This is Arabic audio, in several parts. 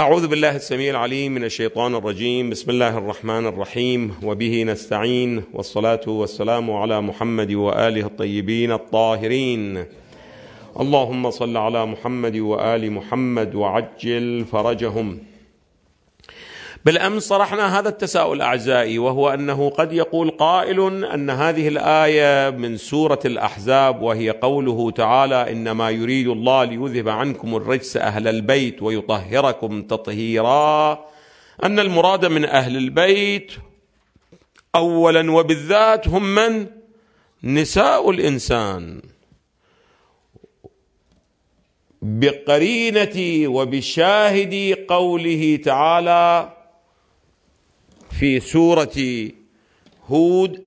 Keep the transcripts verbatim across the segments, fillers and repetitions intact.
أعوذ بالله السميع العليم من الشيطان الرجيم. بسم الله الرحمن الرحيم، وبه نستعين، والصلاة والسلام على محمد وآله الطيبين الطاهرين. اللهم صل على محمد وآل محمد وعجل فرجهم. بالأمس طرحنا هذا التساؤل أعزائي، وهو أنه قد يقول قائل أن هذه الآية من سورة الأحزاب، وهي قوله تعالى: إنما يريد الله ليذهب عنكم الرجس أهل البيت ويطهركم تطهيرا، أن المراد من أهل البيت أولا وبالذات هم من؟ نساء الإنسان، بقرينة وبشاهد قوله تعالى في سورة هود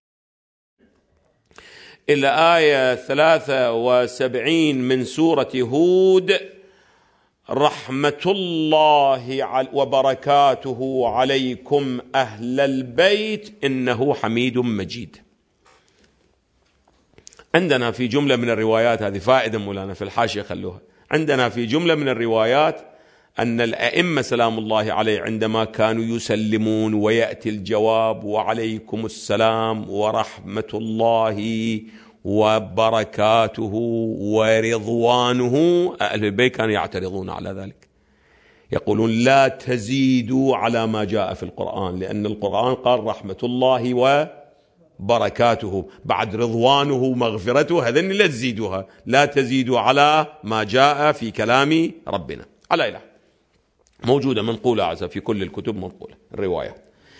إلى آية ثلاثة وسبعين من سورة هود: رحمة الله وبركاته عليكم أهل البيت إنه حميد مجيد. عندنا في جملة من الروايات، هذه فائدة مولانا في الحاشية خلوها، عندنا في جملة من الروايات أن الأئمة سلام الله عليه عندما كانوا يسلمون ويأتي الجواب: وعليكم السلام ورحمة الله وبركاته ورضوانه، أهل البيت كانوا يعترضون على ذلك، يقولون: لا تزيدوا على ما جاء في القرآن، لأن القرآن قال رحمة الله وبركاته، بعد رضوانه ومغفرته، هذين لا تزيدوها، لا تزيدوا على ما جاء في كلام ربنا. على إله موجودة منقولة عزة في كل الكتب، منقولة الروايات.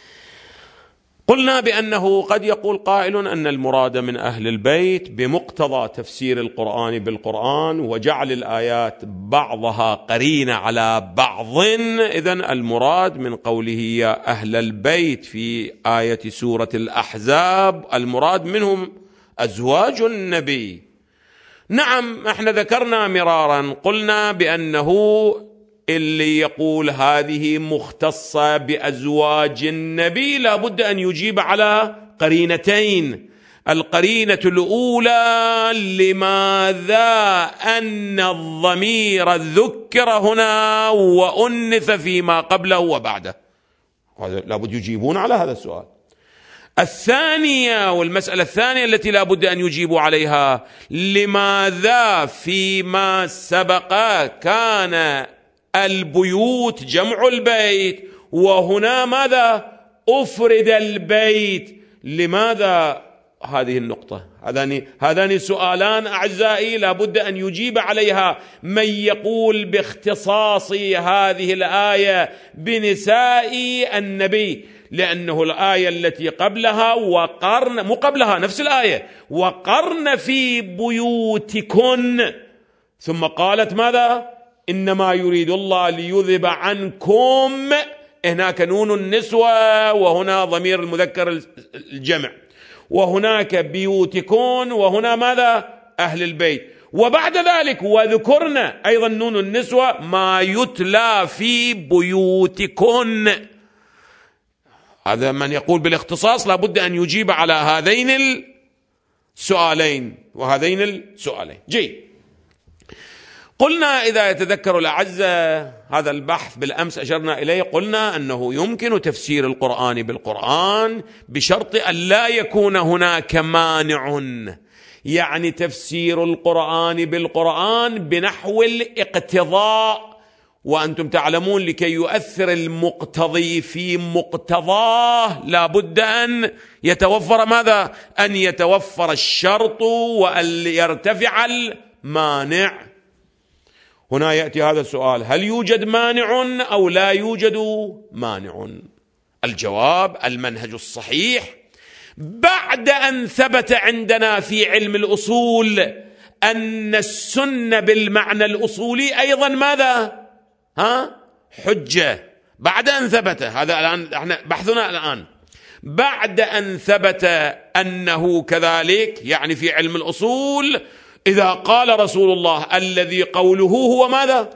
قلنا بأنه قد يقول قائل أن المراد من أهل البيت بمقتضى تفسير القرآن بالقرآن وجعل الآيات بعضها قرينة على بعض، إذن المراد من قوله يا أهل البيت في آية سورة الأحزاب المراد منهم أزواج النبي. نعم، احنا ذكرنا مرارا، قلنا بأنه اللي يقول هذه مختصة بأزواج النبي لابد أن يجيب على قرينتين. القرينة الأولى: لماذا أن الضمير ذكر هنا وأنث فيما قبله وبعده؟ لابد يجيبون على هذا السؤال. الثانية والمسألة الثانية التي لا بد أن يجيبوا عليها: لماذا فيما سبق كان البيوت جمع البيت وهنا ماذا؟ أفرد البيت. لماذا هذه النقطة؟ هذان هذان سؤالان أعزائي لا بد أن يجيب عليها من يقول باختصاص هذه الآية بنساء النبي، لأنه الآية التي قبلها وقرن، مو قبلها نفس الآية، وقرن في بيوتكن، ثم قالت ماذا؟ إنما يريد الله ليذهب عنكم، هناك نون النسوة وهنا ضمير المذكر الجمع، وهناك بيوتكن وهنا ماذا؟ أهل البيت، وبعد ذلك وذكرنا أيضا نون النسوة ما يتلى في بيوتكن. هذا من يقول بالاختصاص لابد أن يجيب على هذين السؤالين وهذين السؤالين. جيد، قلنا إذا يتذكر الأعزة هذا البحث بالأمس أشرنا إليه، قلنا أنه يمكن تفسير القرآن بالقرآن بشرط أن لا يكون هناك مانع، يعني تفسير القرآن بالقرآن بنحو الاقتضاء، وأنتم تعلمون لكي يؤثر المقتضي في مقتضاه لا بد أن يتوفر ماذا؟ أن يتوفر الشرط وأن يرتفع المانع. هنا يأتي هذا السؤال: هل يوجد مانع أو لا يوجد مانع؟ الجواب: المنهج الصحيح بعد أن ثبت عندنا في علم الأصول أن السنة بالمعنى الأصولي أيضا ماذا؟ ها؟ حجة. بعد أن ثبت هذا، الآن احنا بحثنا الآن بعد أن ثبت أنه كذلك، يعني في علم الأصول إذا قال رسول الله الذي قوله هو ماذا؟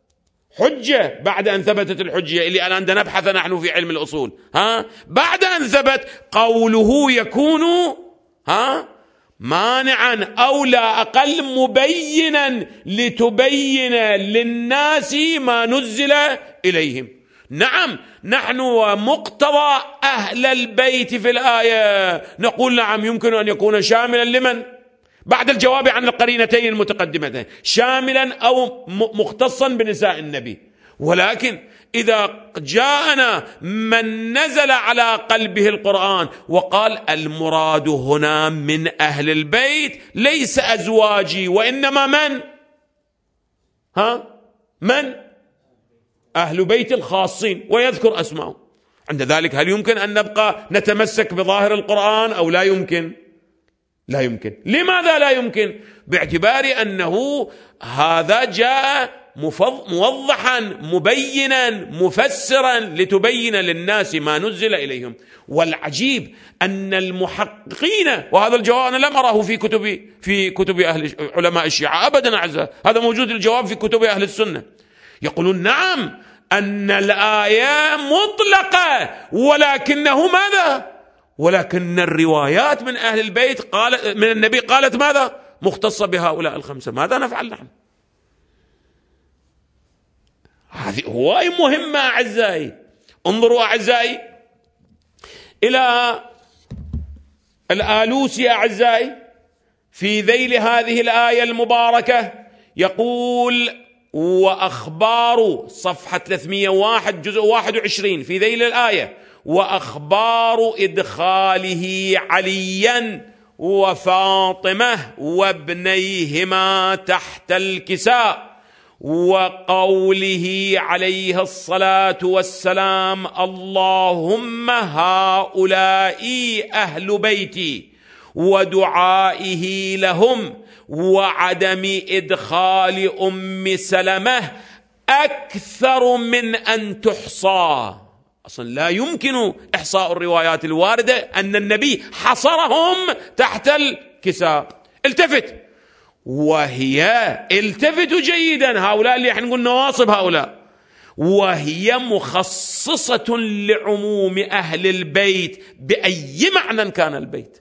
حجة. بعد أن ثبتت الحجة اللي الآن نبحث نحن في علم الأصول، ها؟ بعد أن ثبت قوله يكون ها مانعا أو لا أقل مبينا لتبين للناس ما نزل إليهم. نعم، نحن ومقتضى أهل البيت في الآية نقول نعم يمكن أن يكون شاملا لمن؟ بعد الجواب عن القرينتين المتقدمتين، شاملا أو مختصا بنساء النبي. ولكن إذا جاءنا من نزل على قلبه القرآن وقال المراد هنا من أهل البيت ليس أزواجي وإنما من؟ ها؟ من؟ أهل بيت الخاصين، ويذكر أسماءهم، عند ذلك هل يمكن أن نبقى نتمسك بظاهر القرآن أو لا يمكن؟ لا يمكن. لماذا لا يمكن؟ باعتبار أنه هذا جاء موضحا مبينا مفسرا لتبين للناس ما نزل إليهم. والعجيب أن المحققين، وهذا الجواب أنا لم أراه في كتب في كتب أهل علماء الشيعة أبدا أعزائي، هذا موجود الجواب في كتب أهل السنة، يقولون نعم أن الآية مطلقة، ولكنه ماذا؟ ولكن الروايات من أهل البيت قال من النبي قالت ماذا؟ مختصة بهؤلاء الخمسة. ماذا نفعل نحن؟ هذه هواي مهمة أعزائي. انظروا أعزائي إلى الآلوسي أعزائي في ذيل هذه الآية المباركة، يقول وأخبار صفحة ثلاثمئة وواحد جزء واحد وعشرين في ذيل الآية: وأخبار إدخاله عليا وفاطمة وابنيهما تحت الكساء، وقوله عليه الصلاة والسلام اللهم هؤلاء أهل بيتي، ودعائه لهم، وعدم إدخال أم سلمة أكثر من أن تحصى. أصلا لا يمكن إحصاء الروايات الواردة أن النبي حصرهم تحت الكساء. التفت، وهي التفتوا جيدا، هؤلاء اللي احنا نقول نواصب هؤلاء، وهي مخصصة لعموم أهل البيت بأي معنى كان البيت.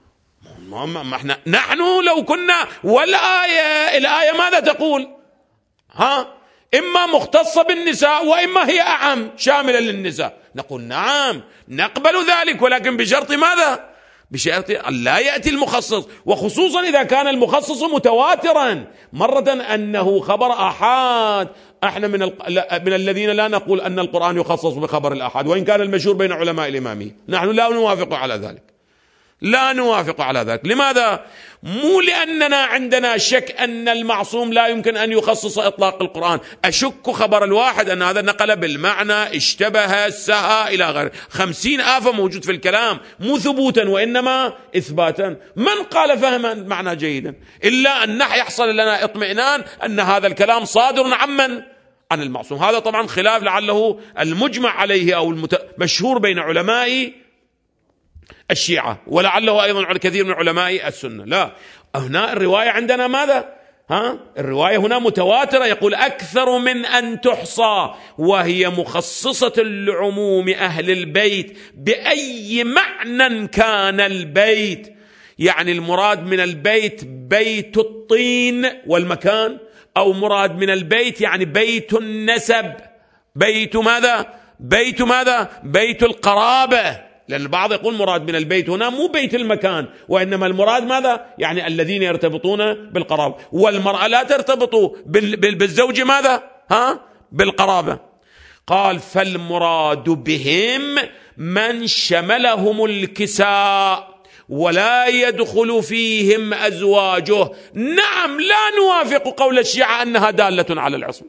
ما احنا نحن لو كنا والآية الآية ماذا تقول؟ ها؟ إما مختصة بالنساء وإما هي أعم شاملة للنساء، نقول نعم نقبل ذلك، ولكن بشرط ماذا؟ بشرط أن لا يأتي المخصص، وخصوصا إذا كان المخصص متواترا. مرة أنه خبر آحاد، احنا من, من الذين لا نقول أن القرآن يخصص بخبر الآحاد، وإن كان المشهور بين علماء الإمامية، نحن لا نوافق على ذلك، لا نوافق على ذلك. لماذا؟ مو لأننا عندنا شك أن المعصوم لا يمكن أن يخصص إطلاق القرآن، أشك خبر الواحد أن هذا نقل بالمعنى، اشتبه، سهى إلى غيره، خمسين آفة موجود في الكلام، مو ثبوتا وإنما إثباتا. من قال فهما معنى جيدا؟ إلا أن يحصل لنا اطمئنان أن هذا الكلام صادر عمن؟ عن المعصوم. هذا طبعا خلاف لعله المجمع عليه أو المشهور بين علماء الشيعة، ولعله أيضا على كثير من علماء السنة. لا، هنا الرواية عندنا ماذا؟ ها؟ الرواية هنا متواترة، يقول أكثر من أن تحصى، وهي مخصصة لعموم أهل البيت بأي معنى كان البيت. يعني المراد من البيت بيت الطين والمكان، أو مراد من البيت يعني بيت النسب، بيت ماذا؟ بيت ماذا؟ بيت القرابة. لأن البعض يقول مراد من البيت هنا مو بيت المكان، وإنما المراد ماذا؟ يعني الذين يرتبطون بالقرابة، والمرأة لا ترتبط بالزوج ماذا؟ ها؟ بالقرابة. قال فالمراد بهم من شملهم الكساء ولا يدخل فيهم أزواجه. نعم، لا نوافق قول الشيعة أنها دالة على العصمة.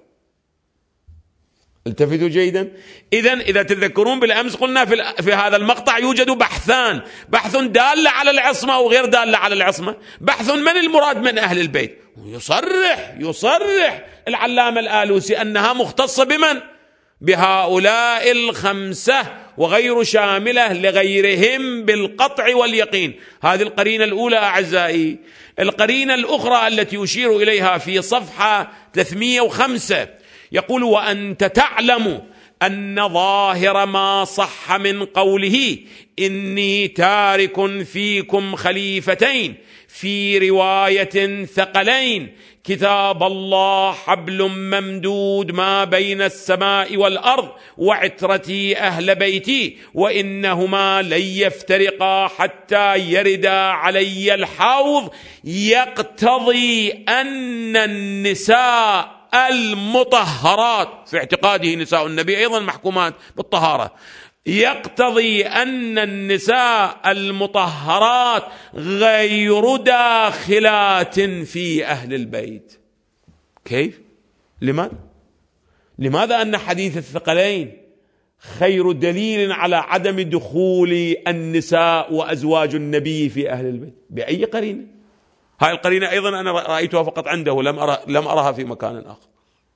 التفتوا جيدا. إذن إذا تذكرون بالأمس قلنا في, في هذا المقطع يوجد بحثان: بحث دال على العصمة وغير دال على العصمة. بحث من المراد من أهل البيت، يصرح يصرح العلامة الآلوسي أنها مختصة بمن؟ بهؤلاء الخمسة، وغير شاملة لغيرهم بالقطع واليقين. هذه القرينة الأولى أعزائي. القرينة الأخرى التي يشير إليها في صفحة ثلاثمئة وخمسة يقول وأنت تعلم أن ظاهر ما صح من قوله إني تارك فيكم خليفتين في رواية ثقلين: كتاب الله حبل ممدود ما بين السماء والأرض وعترتي أهل بيتي وإنهما لن يفترقا حتى يردا علي الحوض. يقتضي أن النساء المطهرات، في اعتقاده نساء النبي أيضا محكومات بالطهارة، يقتضي أن النساء المطهرات غير داخلات في أهل البيت. كيف؟ لماذا؟ لماذا أن حديث الثقلين خير دليل على عدم دخول النساء وأزواج النبي في أهل البيت؟ بأي قرينة؟ هاي القرينة أيضا أنا رأيتها فقط عنده، لم أرى لم أرها في مكان آخر.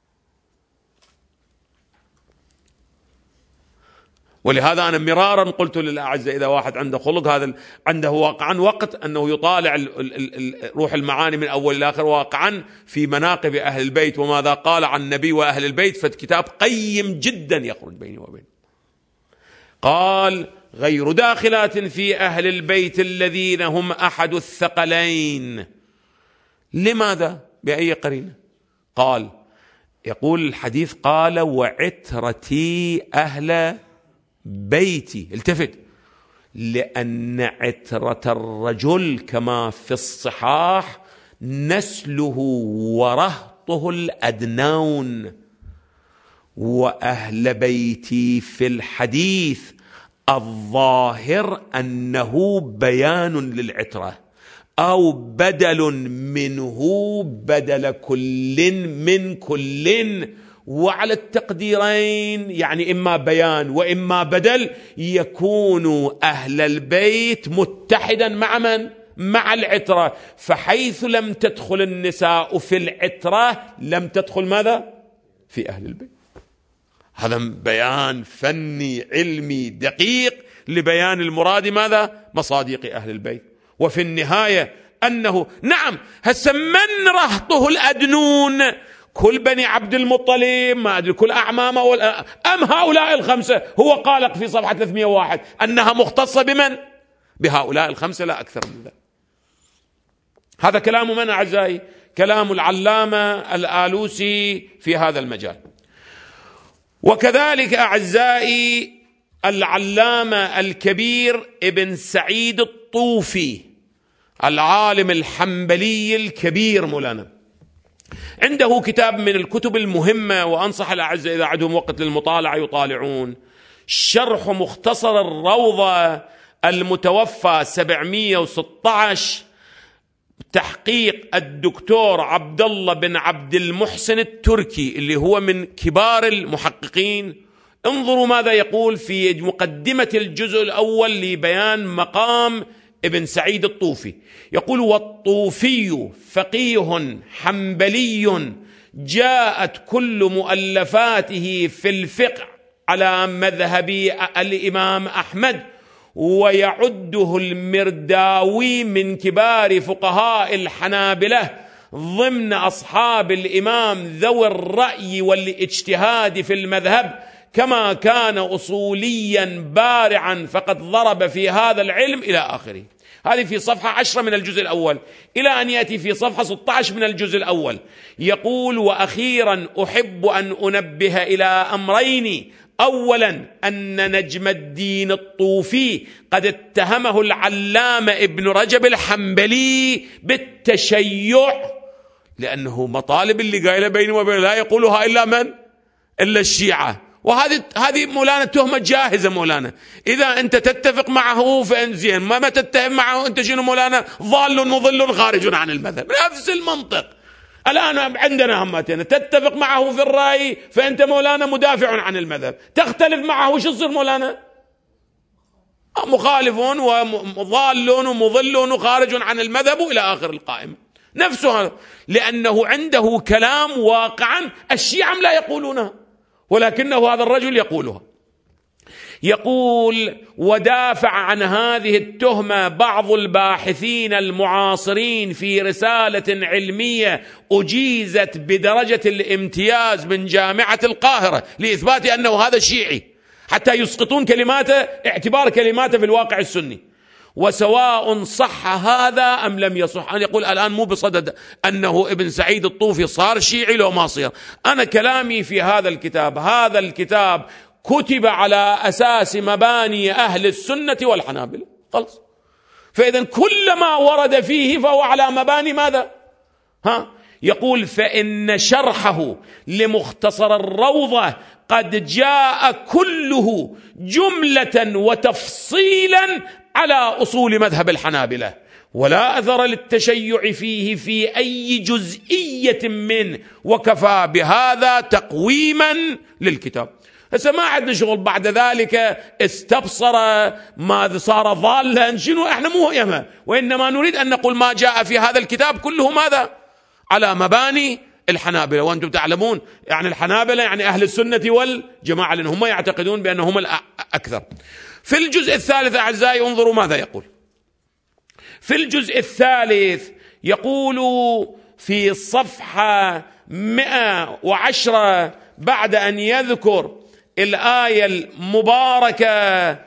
ولهذا أنا مرارا قلت للأعزة إذا واحد عنده خلق، هذا عنده واقعا وقت أنه يطالع روح المعاني من أول إلى آخر واقعا في مناقب أهل البيت وماذا قال عن النبي وأهل البيت، فالكتاب قيم جدا يخرج بيني وبينه. قال: غير داخلات في أهل البيت الذين هم أحد الثقلين. لماذا؟ بأي قرينة؟ قال، يقول الحديث: قال: وعترتي أهل بيتي. التفت، لأن عترة الرجل كما في الصحاح نسله ورهطه الأدنون، وأهل بيتي في الحديث الظاهر أنه بيان للعترة أو بدل منه بدل كل من كل، وعلى التقديرين يعني إما بيان وإما بدل، يكون أهل البيت متحدا مع من؟ مع العترة. فحيث لم تدخل النساء في العترة لم تدخل ماذا؟ في أهل البيت. هذا بيان فني علمي دقيق لبيان المراد ماذا؟ مصادق أهل البيت. وفي النهاية أنه نعم هسه من رهطه الأدنون؟ كل بني عبد المطلب، ما أدري كل أعمامه ولا أم هؤلاء الخمسة؟ هو قال في صفحة ثلاثمئة وواحد أنها مختصة بمن؟ بهؤلاء الخمسة لا أكثر من ذلك. هذا كلام من أعزائي؟ كلام العلامة الآلوسي في هذا المجال. وكذلك أعزائي العلامة الكبير ابن سعيد الطوفي العالم الحنبلي الكبير مولانا، عنده كتاب من الكتب المهمة، وأنصح الأعزاء إذا عندهم وقت للمطالعة يطالعون، شرح مختصر الروضة المتوفى سبعمئة وستة عشر، تحقيق الدكتور عبد الله بن عبد المحسن التركي اللي هو من كبار المحققين. انظروا ماذا يقول في مقدمة الجزء الأول لبيان مقام ابن سعيد الطوفي. يقول: والطوفي فقيه حنبلي جاءت كل مؤلفاته في الفقه على مذهب الإمام أحمد، ويعده المرداوي من كبار فقهاء الحنابلة ضمن أصحاب الإمام ذوي الرأي والاجتهاد في المذهب، كما كان أصوليا بارعا فقد ضرب في هذا العلم إلى آخره. هذه في صفحة عشرة من الجزء الأول، إلى أن يأتي في صفحة ستة عشر من الجزء الأول يقول: وأخيرا أحب أن أنبه إلى أمرين. أولا أن نجم الدين الطوفي قد اتهمه العلامة ابن رجب الحنبلي بالتشيع، لأنه مطالب اللي قايله بينه وبين لا يقولها إلا من؟ إلا الشيعة. وهذه هذه مولانا تهمة جاهزة مولانا. إذا أنت تتفق معه فإن زين، ما ما تتفق معه أنت شنو مولانا؟ ضال مضل خارج عن المذهب. نفس المنطق. الآن عندنا همتين، تتفق معه في الرأي فأنت مولانا مدافع عن المذهب، تختلف معه وش يصير مولانا؟ مخالفون وضالون ومضلون وخارج عن المذهب إلى آخر القائمة. نفسه، لأنه عنده كلام واقعا الشيعة لا يقولونها، ولكنه هذا الرجل يقولها. يقول: ودافع عن هذه التهمة بعض الباحثين المعاصرين في رسالة علمية أجيزت بدرجة الامتياز من جامعة القاهرة لإثبات أنه هذا شيعي، حتى يسقطون كلماته اعتبار كلماته في الواقع السني. وسواء صح هذا أم لم يصح. أنا يقول الآن مو بصدد أنه ابن سعيد الطوفي صار شيعي لو ما صير، أنا كلامي في هذا الكتاب، هذا الكتاب كتب على أساس مباني أهل السنة والحنابلة، خلص. فإذا كل ما ورد فيه فهو على مباني ماذا؟ ها؟ يقول فإن شرحه لمختصر الروضة قد جاء كله جملة وتفصيلا على أصول مذهب الحنابلة، ولا أثر للتشيع فيه في أي جزئية منه، وكفى بهذا تقويما للكتاب. هسه ما عندنا شغل بعد ذلك استبصر ماذا صار ضالا شنو، احنا مو يهمه، وإنما نريد أن نقول ما جاء في هذا الكتاب كله ماذا؟ على مباني الحنابلة. وأنتم تعلمون يعني الحنابلة يعني أهل السنة والجماعة، لأن هم يعتقدون بأنهم الأكثر. في الجزء الثالث أعزائي انظروا ماذا يقول. في الجزء الثالث يقول في صفحة مئة وعشرة بعد أن يذكر الآية المباركة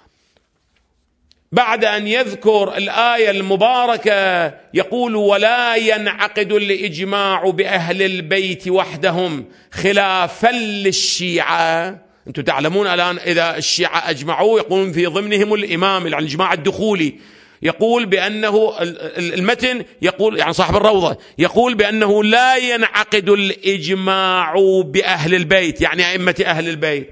بعد أن يذكر الآية المباركة يقول ولا ينعقد الإجماع بأهل البيت وحدهم خلافا للشيعة. أنتم تعلمون الآن إذا الشيعة أجمعوا يقولون في ضمنهم الإمام، يعني الإجماع الدخولي، يقول بأنه المتن يقول يعني صاحب الروضة يقول بأنه لا ينعقد الإجماع بأهل البيت، يعني أئمة أهل البيت.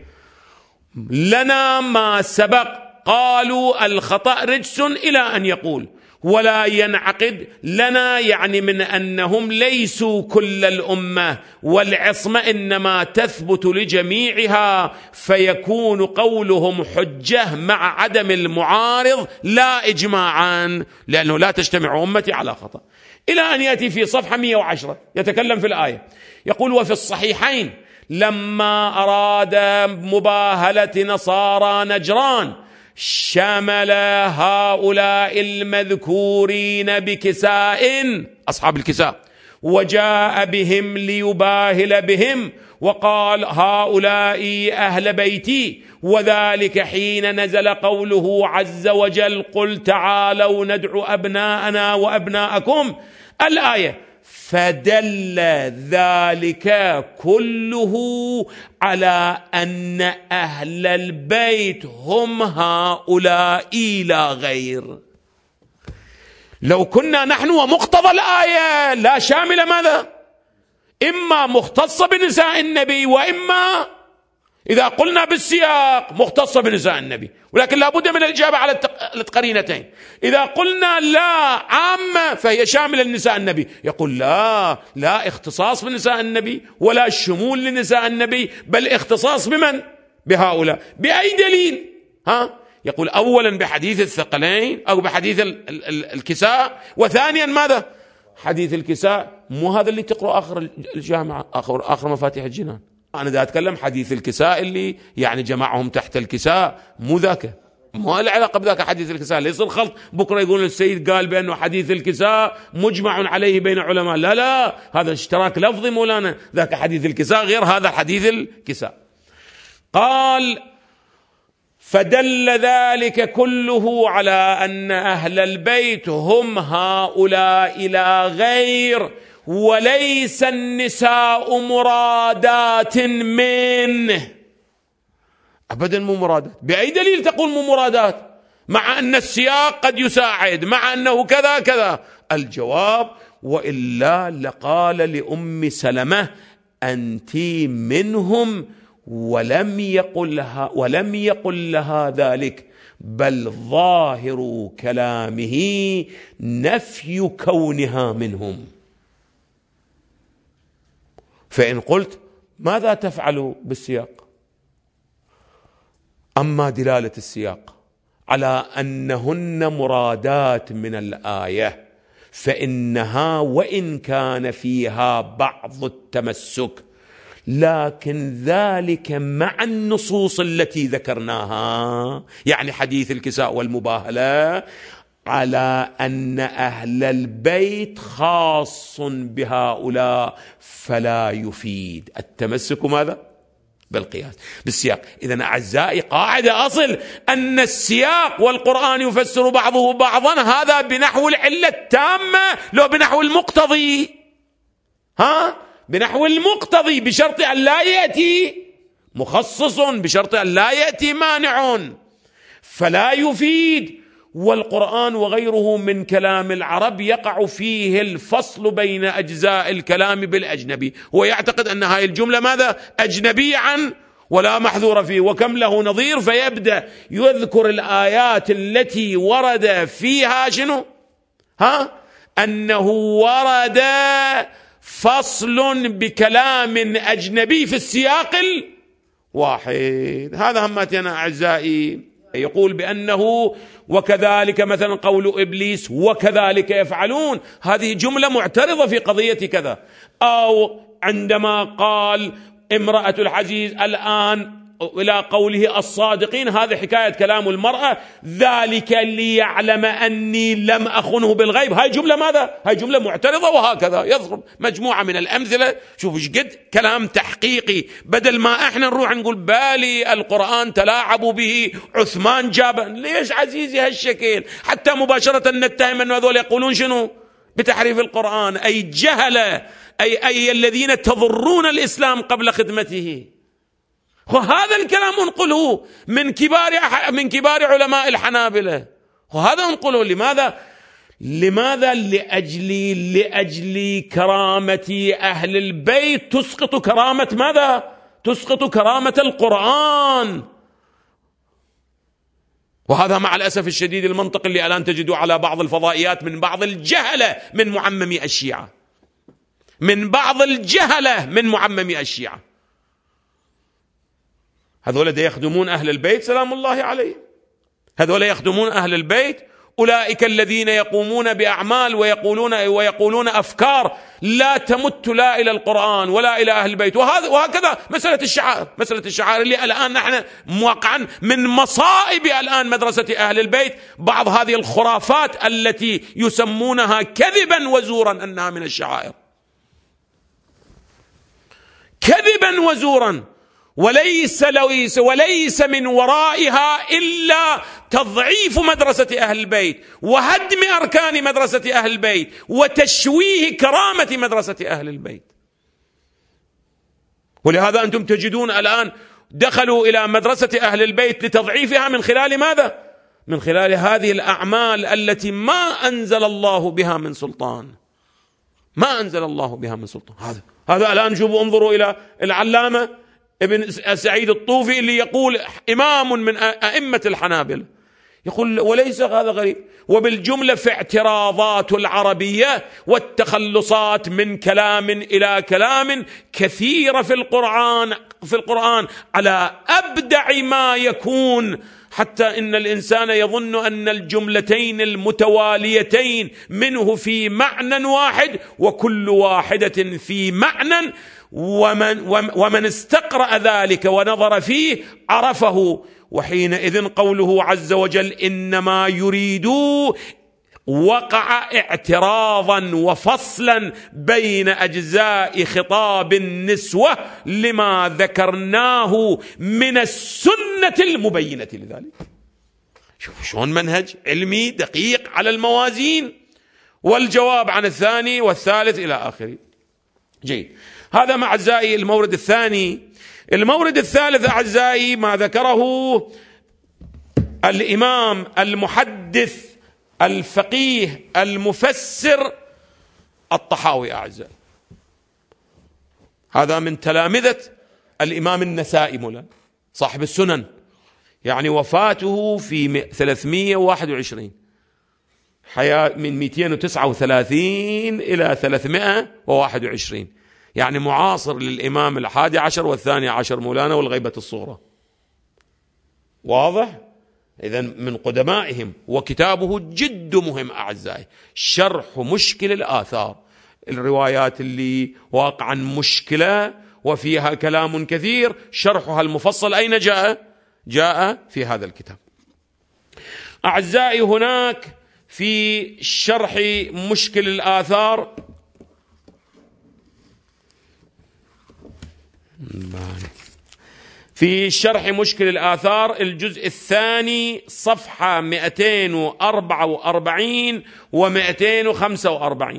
لنا ما سبق قالوا الخطأ رجس إلى أن يقول ولا ينعقد لنا، يعني من أنهم ليسوا كل الأمة، والعصمة إنما تثبت لجميعها، فيكون قولهم حجة مع عدم المعارض لا إجماعا، لأنه لا تجتمع أمتي على خطأ. إلى أن يأتي في صفحة مئة وعشرة يتكلم في الآية يقول وفي الصحيحين لما أراد مباهلة نصارى نجران شمل هؤلاء المذكورين بكساء أصحاب الكساء وجاء بهم ليباهل بهم وقال هؤلاء أهل بيتي، وذلك حين نزل قوله عز وجل قل تعالوا ندعو أبناءنا وأبناءكم الآية. فدل ذلك كله على أن أهل البيت هم هؤلاء لا غير. لو كنا نحن ومقتضى الآية لا شاملة ماذا؟ إما مختصة بنساء النبي، وإما إذا قلنا بالسياق مختصة بنساء النبي، ولكن لا بد من الإجابة على القرينتين. إذا قلنا لا عامة فهي شاملة لنساء النبي، يقول لا لا اختصاص بنساء النبي ولا شمول لنساء النبي، بل اختصاص بمن؟ بهؤلاء. بأي دليل؟ ها؟ يقول أولا بحديث الثقلين أو بحديث ال ال ال الكساء، وثانيا ماذا؟ حديث الكساء مو هذا اللي تقرأ آخر الجامعة آخر, آخر مفاتيح الجنان. أنا دا أتكلم حديث الكساء اللي يعني جمعهم تحت الكساء، مو ذاك، مو العلاقة بذاك حديث الكساء. ليس الخلط بكرة يقول السيد قال بأنه حديث الكساء مجمع عليه بين علماء، لا لا هذا اشتراك لفظي مولانا، ذاك حديث الكساء غير هذا حديث الكساء. قال فدل ذلك كله على أن أهل البيت هم هؤلاء لا غير، وليس النساء مرادات منه أبدا، مو مرادات. بأي دليل تقول مو مرادات مع أن السياق قد يساعد، مع أنه كذا كذا؟ الجواب وإلا لقال لأم سلمة أنت منهم، ولم يقل لها ولم يقل لها ذلك، بل ظاهر كلامه نفي كونها منهم. فإن قلت ماذا تفعل بالسياق؟ أما دلالة السياق على أنهن مرادات من الآية فإنها وإن كان فيها بعض التمسك، لكن ذلك مع النصوص التي ذكرناها، يعني حديث الكساء والمباهلة، على أن أهل البيت خاص بهؤلاء، فلا يفيد التمسك ماذا؟ بالقياس بالسياق. إذن أعزائي قاعدة أصل أن السياق والقرآن يفسر بعضه بعضا، هذا بنحو العلة التامة لو بنحو المقتضي، ها بنحو المقتضي، بشرط أن لا يأتي مخصص، بشرط أن لا يأتي مانع، فلا يفيد. والقرآن وغيره من كلام العرب يقع فيه الفصل بين أجزاء الكلام بالأجنبي، هو يعتقد أن هذه الجملة ماذا؟ أجنبية عن ولا محذور فيه وكم له نظير، فيبدأ يذكر الآيات التي ورد فيها شنو؟ ها أنه ورد فصل بكلام أجنبي في السياق الواحد. هذا همتنا أعزائي. يقول بأنه وكذلك مثلا قول إبليس وكذلك يفعلون، هذه جملة معترضة في قضية كذا. أو عندما قال امرأة العزيز الآن إلى قوله الصادقين، هذه حكاية كلام المرأة، ذلك ليعلم أني لم أخنه بالغيب، هاي جملة ماذا؟ هاي جملة معترضة. وهكذا يضرب مجموعة من الأمثلة. شوفوا ايش قد كلام تحقيقي، بدل ما احنا نروح نقول بالي القرآن تلاعبوا به، عثمان جاب، ليش عزيزي هالشكل؟ حتى مباشرة نتهم أن هذول يقولون شنو؟ بتحريف القرآن، أي جهلة، أي, أي الذين تضرون الإسلام قبل خدمته. وهذا الكلام انقله من كبار من كبار علماء الحنابلة، وهذا انقله. لماذا؟ لماذا؟ لأجل لأجل كرامة أهل البيت تسقط كرامة ماذا؟ تسقط كرامة القرآن. وهذا مع الأسف الشديد المنطق اللي الآن تجدوا على بعض الفضائيات من بعض الجهلة من معممي الشيعة، من بعض الجهلة من معممي الشيعة. هذول دا يخدمون أهل البيت سلام الله عليهم، هذول يخدمون أهل البيت، أولئك الذين يقومون بأعمال ويقولون ويقولون أفكار لا تمت لا إلى القرآن ولا إلى أهل البيت. وهذا وهكذا مسألة الشعائر، مسألة الشعائر اللي الآن نحن موقعا من مصائب الآن مدرسة أهل البيت بعض هذه الخرافات التي يسمونها كذبا وزورا أنها من الشعائر، كذبا وزورا، وليس ليس وليس من ورائها إلا تضعيف مدرسة أهل البيت وهدم أركان مدرسة أهل البيت وتشويه كرامة مدرسة أهل البيت. ولهذا أنتم تجدون الآن دخلوا إلى مدرسة أهل البيت لتضعيفها من خلال ماذا؟ من خلال هذه الأعمال التي ما أنزل الله بها من سلطان، ما أنزل الله بها من سلطان. هذا هذا الآن شوفوا انظروا إلى العلامة ابن سعيد الطوفي اللي يقول إمام من أئمة الحنابلة، يقول وليس هذا غريب، وبالجملة في اعتراضات العربية والتخلصات من كلام إلى كلام كثيرة في القرآن في القرآن على أبدع ما يكون، حتى إن الإنسان يظن أن الجملتين المتواليتين منه في معنى واحد وكل واحدة في معنى، ومن, ومن استقرأ ذلك ونظر فيه عرفه. وحينئذ قوله عز وجل إنما يريد وقع اعتراضا وفصلا بين أجزاء خطاب النسوة لما ذكرناه من السنة المبينة لذلك. شوفوا شلون منهج علمي دقيق على الموازين، والجواب عن الثاني والثالث إلى آخره. جيد، هذا مع أعزائي المورد الثاني. المورد الثالث أعزائي ما ذكره الإمام المحدث الفقيه المفسر الطحاوي أعزائي، هذا من تلامذة الإمام النسائي مولا صاحب السنن، يعني وفاته في ثلاثمئة وواحد وعشرين، حياة من مئتين وتسعة وثلاثين إلى ثلاثمئة وواحد وعشرين، يعني معاصر للإمام الحادي عشر والثاني عشر مولانا والغيبة الصغرى. واضح؟ إذن من قدمائهم، وكتابه جد مهم أعزائي، شرح مشكل الآثار، الروايات اللي واقعا مشكلة وفيها كلام كثير، شرحها المفصل أين جاء؟ جاء في هذا الكتاب أعزائي. هناك في شرح مشكل الآثار في شرح مشكل الآثار الجزء الثاني صفحة مئتين وأربعة وأربعين ومئتين وخمسة وأربعين.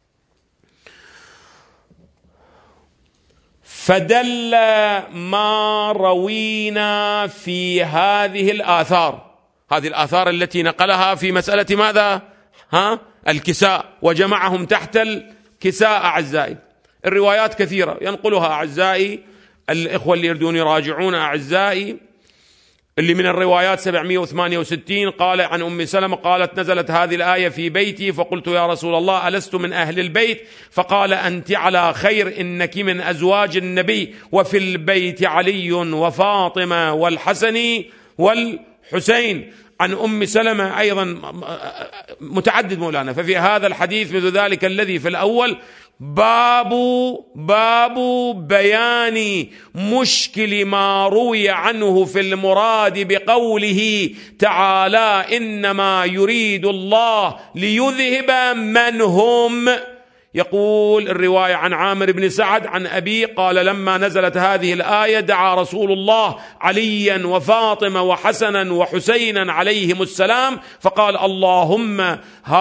فدل ما روينا في هذه الآثار، هذه الآثار التي نقلها في مسألة ماذا؟ ها؟ الكساء، وجمعهم تحت الكساء. أعزائي الروايات كثيرة ينقلها أعزائي الإخوة اللي يردون يراجعون. أعزائي اللي من الروايات سبعمئة وثمانية وستين قال عن أم سلمة قالت نزلت هذه الآية في بيتي فقلت يا رسول الله ألست من أهل البيت؟ فقال أنت على خير إنك من أزواج النبي وفي البيت علي وفاطمة والحسن والحسين. عن أم سلمة أيضا متعدد مولانا. ففي هذا الحديث مثل ذلك الذي في الأول باب باب بيان مشكل ما روي عنه في المراد بقوله تعالى إنما يريد الله ليذهب من هم. يقول الرواية عن عامر بن سعد عن أبي قال لما نزلت هذه الآية دعا رسول الله عليا وفاطمة وحسنا وحسينا عليهم السلام فقال اللهم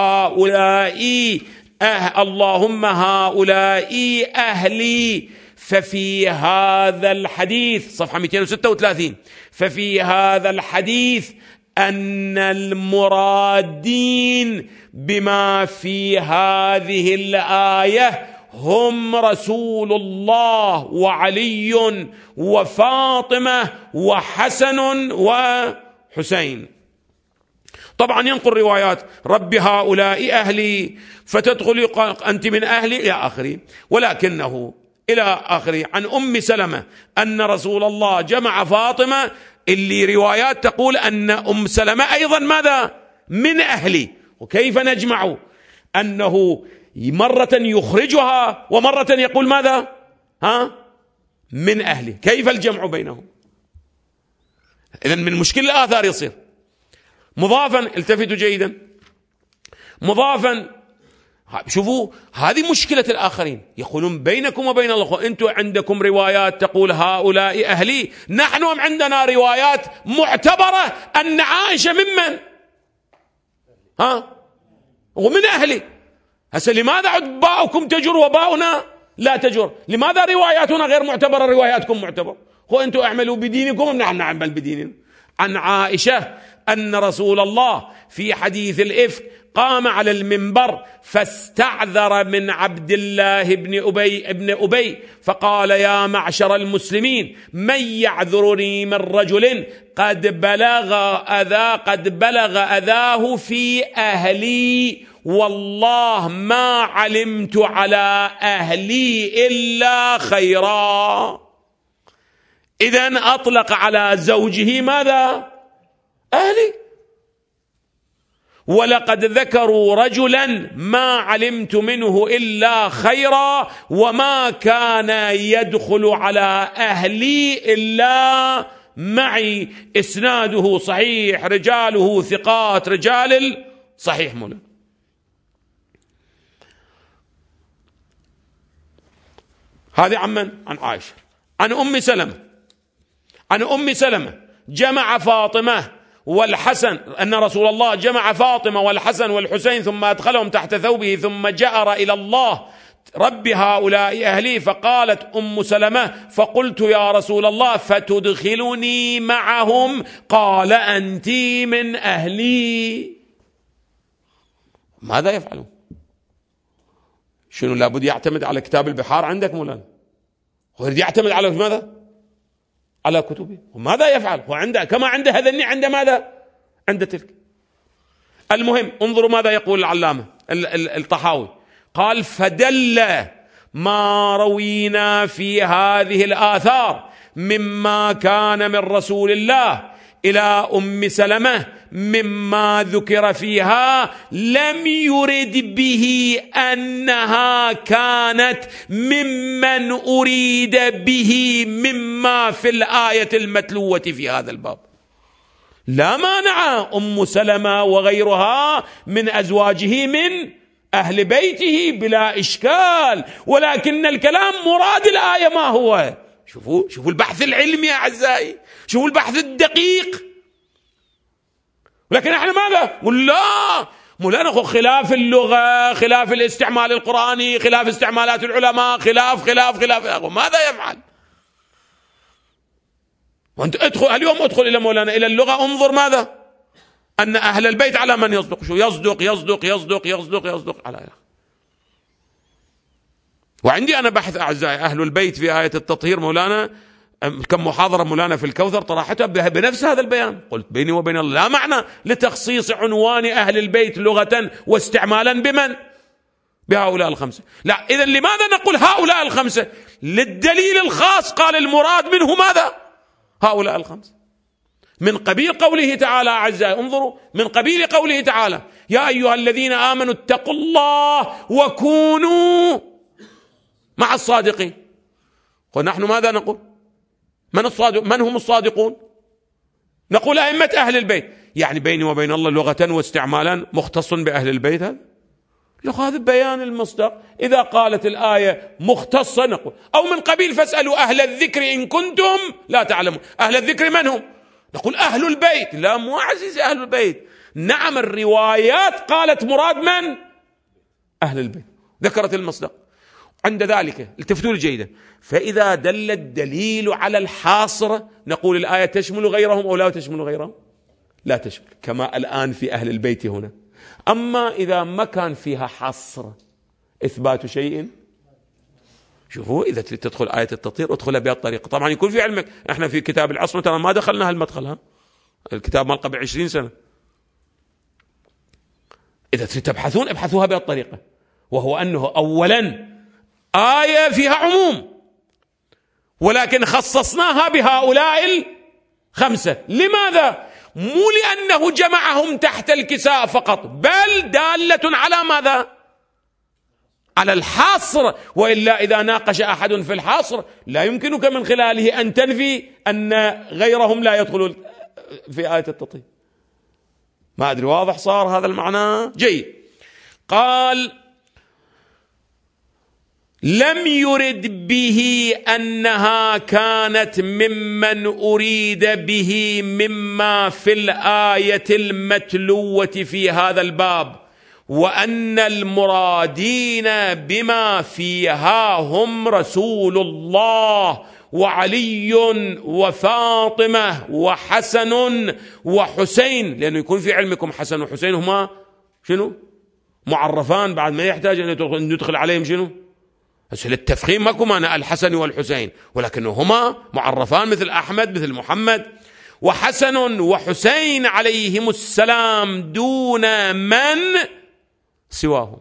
هؤلاء أه اللهم هؤلاء أهلي. ففي هذا الحديث صفحة مئتين وستة وثلاثين ففي هذا الحديث أن المرادين بما في هذه الآية هم رسول الله وعلي وفاطمة وحسن وحسين. طبعا ينقل روايات رب هؤلاء أهلي فتدخل أنت من أهلي إلى آخره، ولكنه إلى آخره. عن أم سلمة أن رسول الله جمع فاطمة، اللي روايات تقول أن أم سلمة أيضا ماذا؟ من أهلي. وكيف نجمع أنه مرة يخرجها ومرة يقول ماذا؟ ها؟ من أهلي. كيف الجمع بينهم؟ إذن من مشكل الآثار يصير مضافا. التفتوا جيدا، مضافا. شوفوا هذه مشكلة الآخرين، يقولون بينكم وبين الله أنتم عندكم روايات تقول هؤلاء أهلي، نحن عندنا روايات معتبرة أن عائشة ممن؟ ها؟ ومن أهلي. هسه لماذا عد باؤكم تجر وباؤنا لا تجر؟ لماذا رواياتنا غير معتبرة رواياتكم معتبرة؟ هو أنتم اعملوا بدينكم نحن نعمل بديننا. عن عائشة أن رسول الله في حديث الإفك قام على المنبر فاستعذر من عبد الله بن أبي بن أبي فقال يا معشر المسلمين من يعذرني من رجل قد بلغ أذى قد بلغ أذاه في أهلي والله ما علمت على أهلي إلا خيرا. إذن أطلق على زوجه ماذا؟ أهلي. ولقد ذكروا رجلا ما علمت منه إلا خيرا وما كان يدخل على أهلي إلا معي. إسناده صحيح، رجاله ثقات، رجال صحيح مولا. هذه عمن؟ عن عائشة. عن أم سلمة عن أم سلمة جمع فاطمة والحسن أن رسول الله جمع فاطمة والحسن والحسين ثم أدخلهم تحت ثوبه ثم جأر إلى الله رب هؤلاء أهلي. فقالت أم سلمة فقلت يا رسول الله فتدخلني معهم؟ قال أنت من أهلي. ماذا يفعلون؟ شنو لابد يعتمد على كتاب البحار عندك مولانا؟ هو يعتمد على ماذا؟ على كتبه. وماذا يفعل؟ هو عنده كما عنده هذني عنده ماذا؟ عنده تلك. المهم انظروا ماذا يقول العلامة الطحاوي قال فدل ما روينا في هذه الآثار مما كان من رسول الله إلى أم سلمة مما ذكر فيها لم يرد به أنها كانت ممن أريد به مما في الآية المتلوة في هذا الباب. لا مانع أم سلمة وغيرها من أزواجه من أهل بيته بلا إشكال، ولكن الكلام مراد الآية ما هو؟ شوفوا شوفوا البحث العلمي يا أعزائي، شوفوا البحث الدقيق. لكن احنا ماذا نقول؟ لا مولانا خلاف اللغة، خلاف الاستعمال القرآني، خلاف استعمالات العلماء، خلاف خلاف خلاف ماذا يفعل؟ وانت ادخل اليوم، ادخل الى مولانا الى اللغة، انظر ماذا؟ ان اهل البيت على من يصدق؟ شو يصدق يصدق يصدق يصدق يصدق على. وعندي انا بحث اعزائي اهل البيت في آية التطهير مولانا، كم محاضرة مولانا في الكوثر طرحتها بنفس هذا البيان. قلت بيني وبين الله لا معنى لتخصيص عنوان أهل البيت لغة واستعمالا بمن؟ بهؤلاء الخمسة. لا، إذن لماذا نقول هؤلاء الخمسة؟ للدليل الخاص قال المراد منه ماذا؟ هؤلاء الخمسة. من قبيل قوله تعالى أعزائي، انظروا، من قبيل قوله تعالى يا أيها الذين آمنوا اتقوا الله وكونوا مع الصادقين. ونحن ماذا نقول؟ من الصادق؟ من هم الصادقون؟ نقول أئمة أهل البيت. يعني بيني وبين الله لغة واستعمالا مختص بأهل البيت هذا؟ هذا بيان المصدر. إذا قالت الآية مختصة نقول أو من قبيل فاسألوا أهل الذكر إن كنتم لا تعلمون. أهل الذكر من هم؟ نقول أهل البيت. لا مو عزيزي أهل البيت، نعم الروايات قالت مراد من؟ أهل البيت، ذكرت المصدر. عند ذلك التفتوا لي جيدا، فإذا دل الدليل على الحاصر نقول الآية تشمل غيرهم أو لا تشمل غيرهم؟ لا تشمل، كما الآن في أهل البيت هنا. أما إذا ما كان فيها حصر إثبات شيء، شوفوا إذا تدخل آية التطهير ادخلها بهذه الطريقة. طبعا يكون في علمك احنا في كتاب العصمة ترى ما دخلنا هالمدخل، ها الكتاب مال قبل عشرين سنة. إذا تبحثون ابحثوها بهذه الطريقة، وهو أنه أولا آية فيها عموم ولكن خصصناها بهؤلاء الخمسة. لماذا؟ مو لأنه جمعهم تحت الكساء فقط، بل دالة على ماذا؟ على الحصر. وإلا إذا ناقش أحد في الحصر لا يمكنك من خلاله أن تنفي أن غيرهم لا يدخلون في آية التطهير. ما أدري واضح صار هذا المعنى؟ جيد. قال لم يرد به أنها كانت ممن أريد به مما في الآية المتلوة في هذا الباب، وأن المرادين بما فيها هم رسول الله وعلي وفاطمة وحسن وحسين. لأنه يكون في علمكم حسن وحسين هما شنو؟ معرفان، بعد ما يحتاج أن ندخل عليهم شنو؟ بس للتفخيم ماكو معنى الحسن والحسين، ولكنهما معرفان مثل أحمد مثل محمد. وحسن وحسين عليهم السلام دون من سواهم،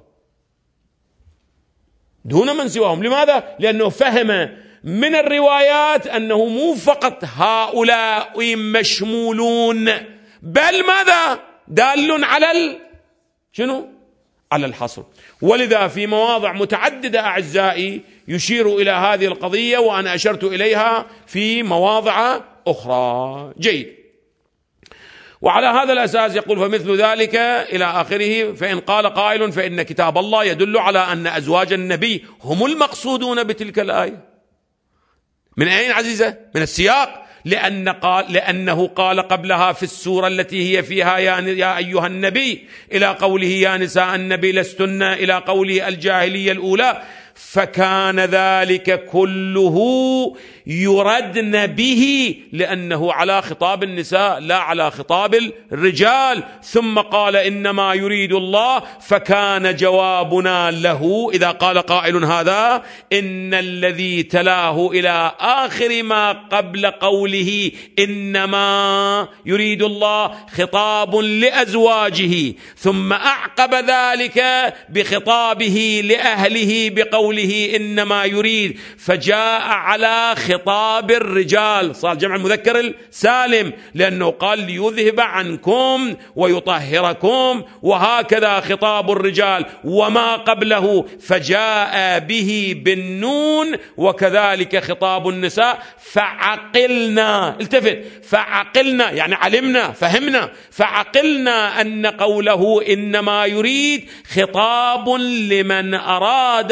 دون من سواهم. لماذا؟ لأنه فهم من الروايات أنه مو فقط هؤلاء مشمولون، بل ماذا؟ دال على ال... شنو؟ على الحصر. ولذا في مواضع متعددة أعزائي يشير إلى هذه القضية، وأنا أشرت إليها في مواضع أخرى. جيد. وعلى هذا الأساس يقول فمثل ذلك إلى آخره. فإن قال قائل فإن كتاب الله يدل على أن أزواج النبي هم المقصودون بتلك الآية. من أين عزيزة؟ من السياق. لأن قال لأنه قال قبلها في السورة التي هي فيها يا, يا أيها النبي إلى قوله يا نساء النبي لستن إلى قوله الجاهلية الأولى، فكان ذلك كله يردن به لأنه على خطاب النساء لا على خطاب الرجال. ثم قال إنما يريد الله، فكان جوابنا له إذا قال قائل هذا إن الذي تلاه إلى آخر ما قبل قوله إنما يريد الله خطاب لأزواجه، ثم أعقب ذلك بخطابه لأهله بقوله إنما يريد، فجاء على خطاب الرجال، صار جمع المذكر السالم، لأنه قال ليذهب عنكم ويطهركم، وهكذا خطاب الرجال وما قبله فجاء به بالنون، وكذلك خطاب النساء فعقلنا. التفت، فعقلنا يعني علمنا فهمنا، فعقلنا أن قوله إنما يريد خطاب لمن أراده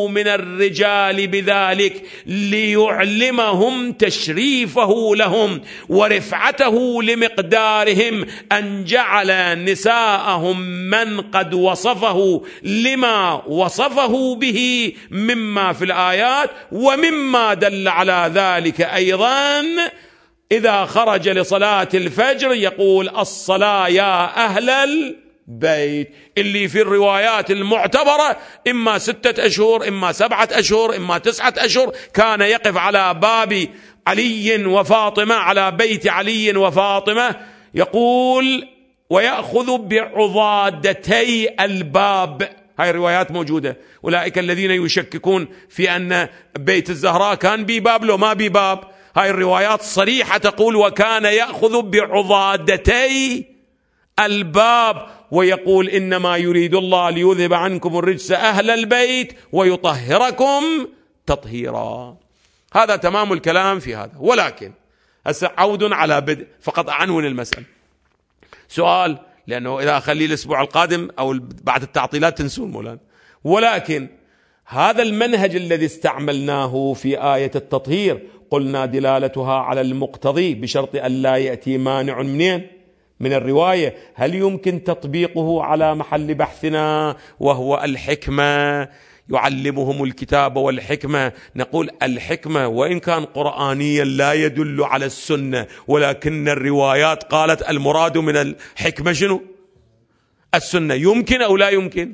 بعثه من الرجال بذلك ليعلمهم تشريفه لهم ورفعته لمقدارهم، أن جعل نساءهم من قد وصفه لما وصفه به مما في الآيات، ومما دل على ذلك أيضا إذا خرج لصلاة الفجر يقول الصلاة يا أهل البيت، اللي في الروايات المعتبرة إما ستة أشهر إما سبعة أشهر إما تسعة أشهر، كان يقف على باب علي وفاطمة، على بيت علي وفاطمة، يقول ويأخذ بعضادتي الباب. هاي الروايات موجودة. أولئك الذين يشككون في أن بيت الزهراء كان بباب لو ما بباب، هاي الروايات صريحة تقول وكان يأخذ بعضادتي الباب، ويقول إنما يريد الله ليذهب عنكم الرجس أهل البيت ويطهركم تطهيرا. هذا تمام الكلام في هذا. ولكن هسه عود على بدء فقط عنون المسألة. سؤال، لأنه إذا أخلي الأسبوع القادم أو بعد التعطيلات تنسون مولانا. ولكن هذا المنهج الذي استعملناه في آية التطهير قلنا دلالتها على المقتضي بشرط أن لا يأتي مانع منين؟ من الرواية. هل يمكن تطبيقه على محل بحثنا وهو الحكمة؟ يعلمهم الكتاب والحكمة. نقول الحكمة وإن كان قرآنيا لا يدل على السنة، ولكن الروايات قالت المراد من الحكمة شنو؟ السنة. يمكن أو لا يمكن؟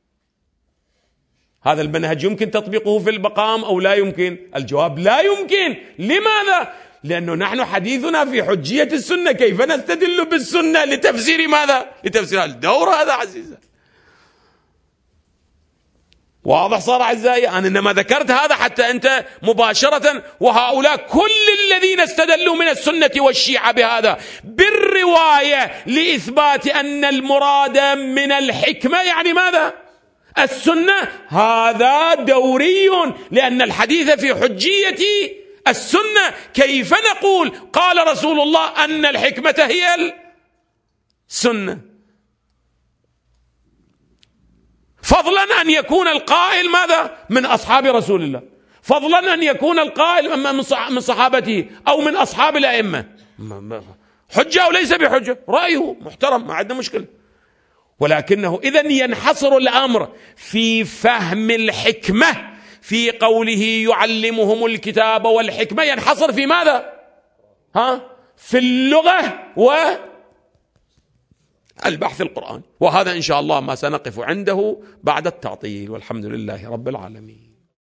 هذا المنهج يمكن تطبيقه في المقام أو لا يمكن؟ الجواب لا يمكن. لماذا؟ لأنه نحن حديثنا في حجية السنة، كيف نستدل بالسنة لتفسير ماذا؟ لتفسير الدور. هذا عزيزة واضح صار أعزائي. أنا إنما ذكرت هذا حتى أنت مباشرة، وهؤلاء كل الذين استدلوا من السنة والشيعة بهذا بالرواية لإثبات أن المراد من الحكمة يعني ماذا؟ السنة. هذا دوري، لأن الحديث في حجية السنة. كيف نقول قال رسول الله أن الحكمة هي السنة؟ فضلا أن يكون القائل ماذا؟ من أصحاب رسول الله، فضلا أن يكون القائل من صحابته أو من أصحاب الأئمة. حجة أو ليس بحجة، رأيه محترم، ما عندنا مشكلة. ولكنه إذن ينحصر الأمر في فهم الحكمة في قوله يعلمهم الكتاب والحكمة، ينحصر في ماذا؟ ها؟ في اللغة والبحث القرآني. وهذا إن شاء الله ما سنقف عنده بعد التعطيل، والحمد لله رب العالمين.